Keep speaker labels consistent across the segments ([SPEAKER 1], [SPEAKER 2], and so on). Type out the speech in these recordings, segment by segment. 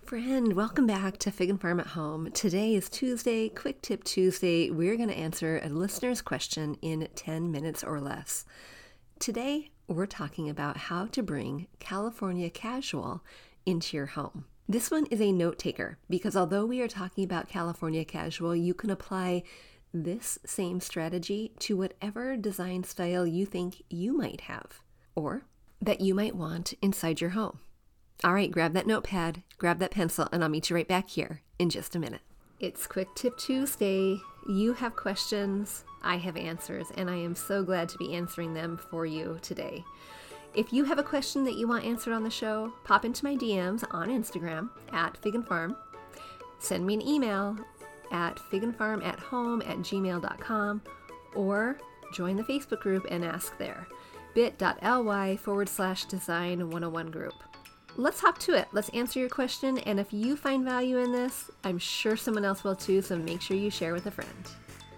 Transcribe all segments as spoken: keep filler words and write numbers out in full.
[SPEAKER 1] Friend, welcome back to Fig and Farm at Home. Today is Tuesday, Quick Tip Tuesday. We're going to answer a listener's question in ten minutes or less. Today, we're talking about how to bring California casual into your home. This one is a note taker because although we are talking about California casual, you can apply this same strategy to whatever design style you think you might have or that you might want inside your home. All right, grab that notepad, grab that pencil, and I'll meet you right back here in just a minute. It's Quick Tip Tuesday. You have questions, I have answers, and I am so glad to be answering them for you today. If you have a question that you want answered on the show, pop into my D Ms on Instagram at Fig and Farm. Send me an email at figandfarm at home at gmail dot com or join the Facebook group and ask there. bit.ly forward slash design 101 group. Let's hop to it. Let's answer your question. And if you find value in this, I'm sure someone else will too. So make sure you share with a friend.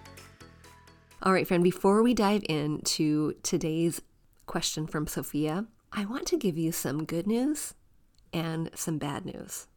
[SPEAKER 1] All right, friend, before we dive into today's question from Sophia, I want to give you some good news and some bad news.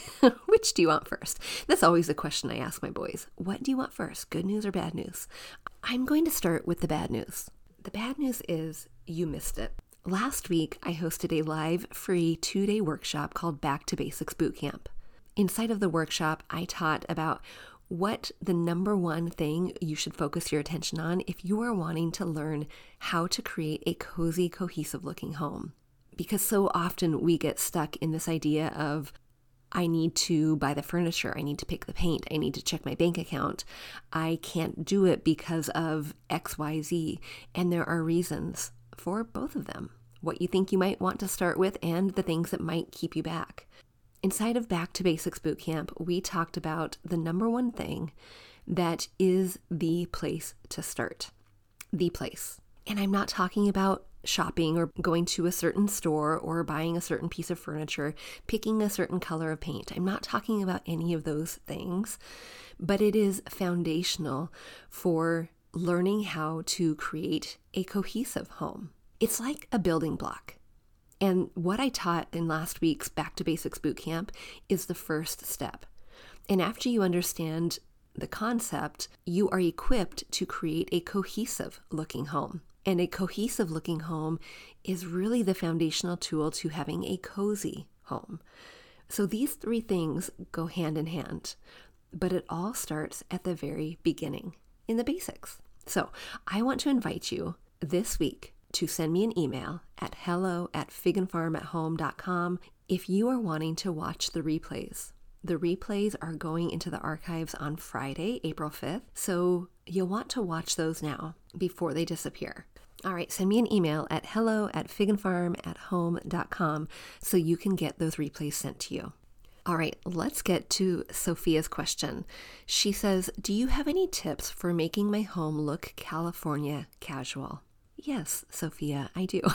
[SPEAKER 1] Which do you want first? That's always a question I ask my boys. What do you want first? Good news or bad news? I'm going to start with the bad news. The bad news is you missed it. Last week, I hosted a live, free two-day workshop called Back to Basics Bootcamp. Inside of the workshop, I taught about what the number one thing you should focus your attention on if you are wanting to learn how to create a cozy, cohesive-looking home. Because so often we get stuck in this idea of, I need to buy the furniture, I need to pick the paint, I need to check my bank account. I can't do it because of X Y Z, and there are reasons for both of them. What you think you might want to start with and the things that might keep you back. Inside of Back to Basics Bootcamp, we talked about the number one thing that is the place to start. The place. And I'm not talking about shopping or going to a certain store or buying a certain piece of furniture, picking a certain color of paint. I'm not talking about any of those things, but it is foundational for learning how to create a cohesive home. It's like a building block. And what I taught in last week's Back to Basics Bootcamp is the first step. And after you understand the concept, you are equipped to create a cohesive looking home. And a cohesive looking home is really the foundational tool to having a cozy home. So these three things go hand in hand, but it all starts at the very beginning, in the basics. So I want to invite you this week to send me an email at hello at figandfarm at home dot com if you are wanting to watch the replays. The replays are going into the archives on Friday, April fifth, so you'll want to watch those now before they disappear. All right, send me an email at hello at figandfarm at home dot com so you can get those replays sent to you. All right, let's get to Sophia's question. She says, do you have any tips for making my home look California casual? Yes, Sophia, I do.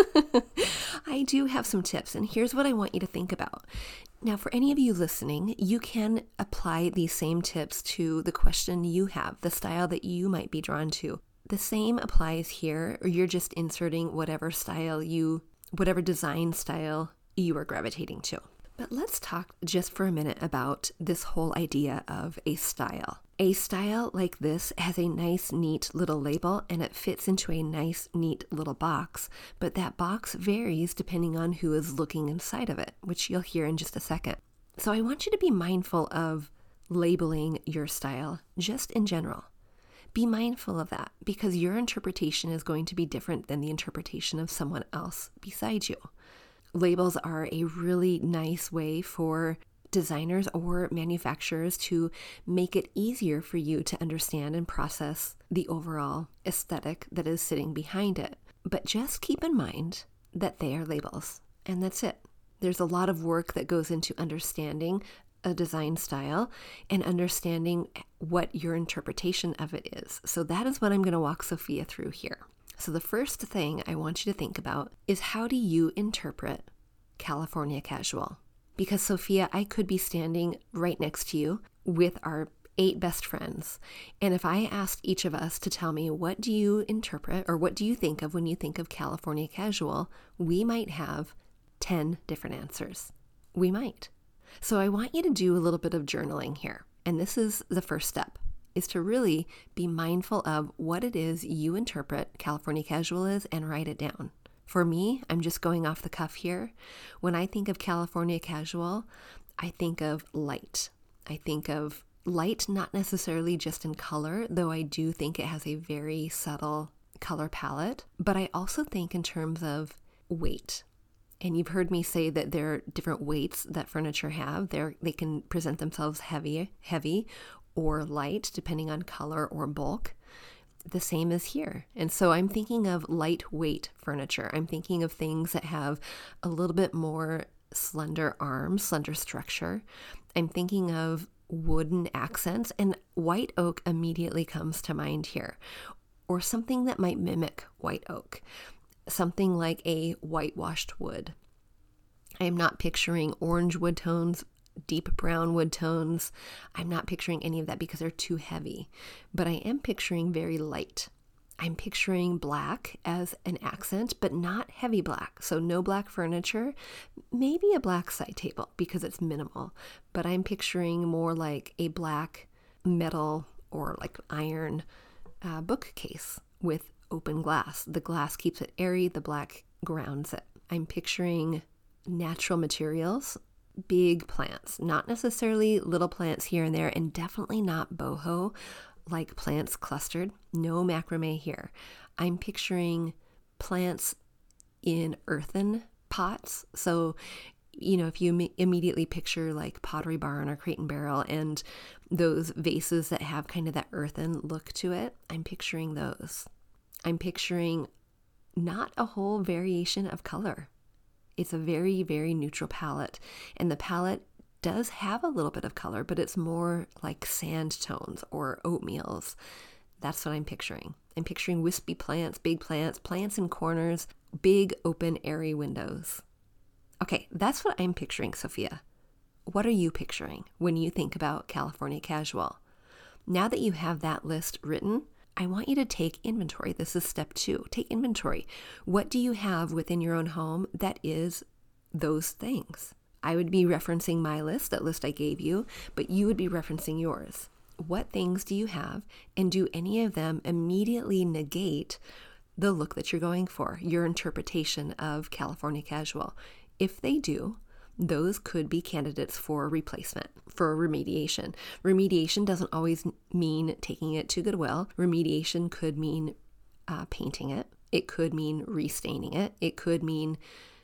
[SPEAKER 1] I do have some tips, and here's what I want you to think about. Now, for any of you listening, you can apply these same tips to the question you have, the style that you might be drawn to. The same applies here, or you're just inserting whatever style you, whatever design style you are gravitating to. But let's talk just for a minute about this whole idea of a style. A style like this has a nice, neat little label, and it fits into a nice, neat little box, but that box varies depending on who is looking inside of it, which you'll hear in just a second. So I want you to be mindful of labeling your style just in general. Be mindful of that because your interpretation is going to be different than the interpretation of someone else beside you. Labels are a really nice way for designers or manufacturers to make it easier for you to understand and process the overall aesthetic that is sitting behind it. But just keep in mind that they are labels, and that's it. There's a lot of work that goes into understanding a design style and understanding what your interpretation of it is. So that is what I'm going to walk Sophia through here. So the first thing I want you to think about is, how do you interpret California casual? Because Sophia, I could be standing right next to you with our eight best friends. And if I asked each of us to tell me, what do you interpret or what do you think of when you think of California casual, we might have ten different answers. We might. So I want you to do a little bit of journaling here. And this is the first step, is to really be mindful of what it is you interpret California casual is and write it down. For me, I'm just going off the cuff here. When I think of California casual, I think of light. I think of light, not necessarily just in color, though I do think it has a very subtle color palette, but I also think in terms of weight. And you've heard me say that there are different weights that furniture have. They're, they can present themselves heavy, heavy or light, depending on color or bulk. The same as here. And so I'm thinking of lightweight furniture. I'm thinking of things that have a little bit more slender arms, slender structure. I'm thinking of wooden accents, and white oak immediately comes to mind here. Or something that might mimic white oak. Something like a whitewashed wood. I am not picturing orange wood tones, deep brown wood tones. I'm not picturing any of that because they're too heavy, but I am picturing very light. I'm picturing black as an accent, but not heavy black. So no black furniture, maybe a black side table because it's minimal, but I'm picturing more like a black metal or like iron uh, bookcase with open glass. The glass keeps it airy, the black grounds it. I'm picturing natural materials, big plants, not necessarily little plants here and there, and definitely not boho, like plants clustered. No macrame here. I'm picturing plants in earthen pots. So, you know, if you im- immediately picture like Pottery Barn or Crate and Barrel and those vases that have kind of that earthen look to it, I'm picturing those. I'm picturing not a whole variation of color. It's a very, very neutral palette. And the palette does have a little bit of color, but it's more like sand tones or oatmeals. That's what I'm picturing. I'm picturing wispy plants, big plants, plants in corners, big open airy windows. Okay, that's what I'm picturing, Sophia. What are you picturing when you think about California casual? Now that you have that list written, I want you to take inventory. This is step two. Take inventory. What do you have within your own home that is those things? I would be referencing my list, that list I gave you, but you would be referencing yours. What things do you have, and do any of them immediately negate the look that you're going for, your interpretation of California casual? If they do, those could be candidates for replacement, for remediation. Remediation doesn't always mean taking it to Goodwill. Remediation could mean uh, painting it. It could mean restaining it. It could mean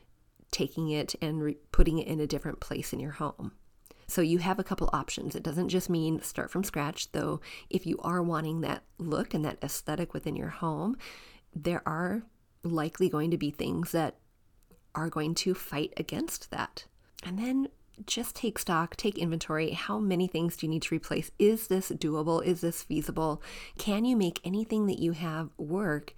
[SPEAKER 1] taking it and re- putting it in a different place in your home. So you have a couple options. It doesn't just mean start from scratch, though if you are wanting that look and that aesthetic within your home, there are likely going to be things that are going to fight against that. And then just take stock, take inventory. How many things do you need to replace? Is this doable? Is this feasible? Can you make anything that you have work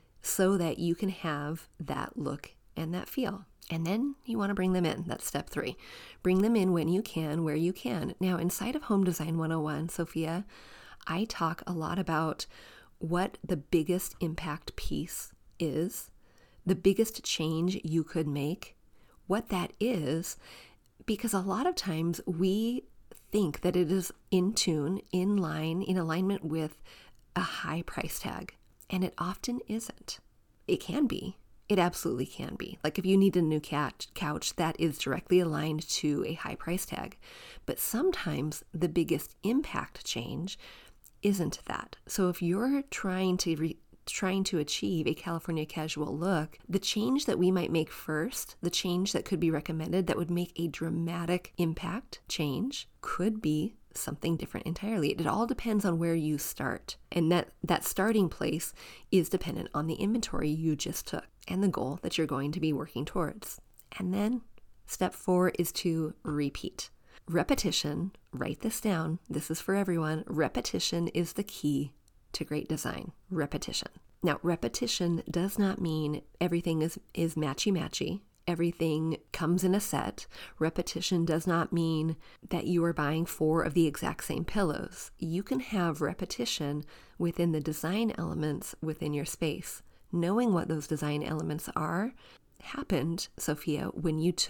[SPEAKER 1] so that you can have that look and that feel? And then you want to bring them in. That's step three. Bring them in when you can, where you can. Now, inside of Home Design one oh one, Sophia, I talk a lot about what the biggest impact piece is, the biggest change you could make, what that is, because a lot of times we think that it is in tune, in line, in alignment with a high price tag, and it often isn't. It can be. It absolutely can be. Like if you need a new cat couch, that is directly aligned to a high price tag. But sometimes the biggest impact change isn't that. So if you're trying to re- trying to achieve a California casual look, the change that we might make first, the change that could be recommended that would make a dramatic impact change, could be something different entirely. It all depends on where you start. And that, that starting place is dependent on the inventory you just took and the goal that you're going to be working towards. And then step four is to repeat. Repetition, write this down. This is for everyone. Repetition is the key to great design. Repetition. Now, repetition does not mean everything is, is matchy-matchy. Everything comes in a set. Repetition does not mean that you are buying four of the exact same pillows. You can have repetition within the design elements within your space. Knowing what those design elements are happened, Sophia, when you took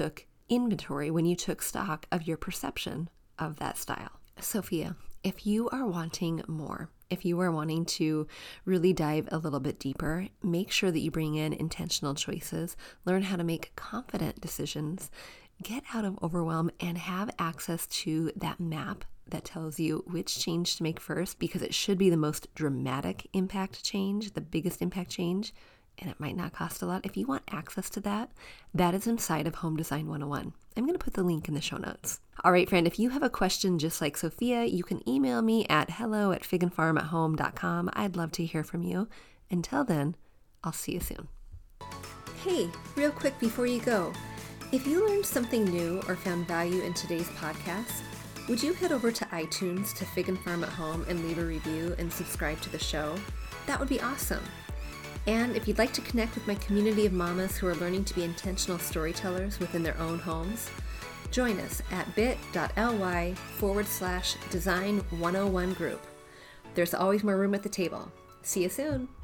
[SPEAKER 1] inventory when you took stock of your perception of that style. Sophia, if you are wanting more, if you are wanting to really dive a little bit deeper, make sure that you bring in intentional choices, learn how to make confident decisions, get out of overwhelm, and have access to that map that tells you which change to make first, because it should be the most dramatic impact change, the biggest impact change, and it might not cost a lot. If you want access to that, that is inside of Home Design one oh one. I'm going to put the link in the show notes. All right, friend, if you have a question just like Sophia, you can email me at hello at fig and farm at home dot com. I'd love to hear from you. Until then, I'll see you soon. Hey, real quick before you go, if you learned something new or found value in today's podcast, would you head over to iTunes to Fig and Farm at Home and leave a review and subscribe to the show? That would be awesome. And if you'd like to connect with my community of mamas who are learning to be intentional storytellers within their own homes, join us at bit.ly forward slash design 101 group. There's always more room at the table. See you soon.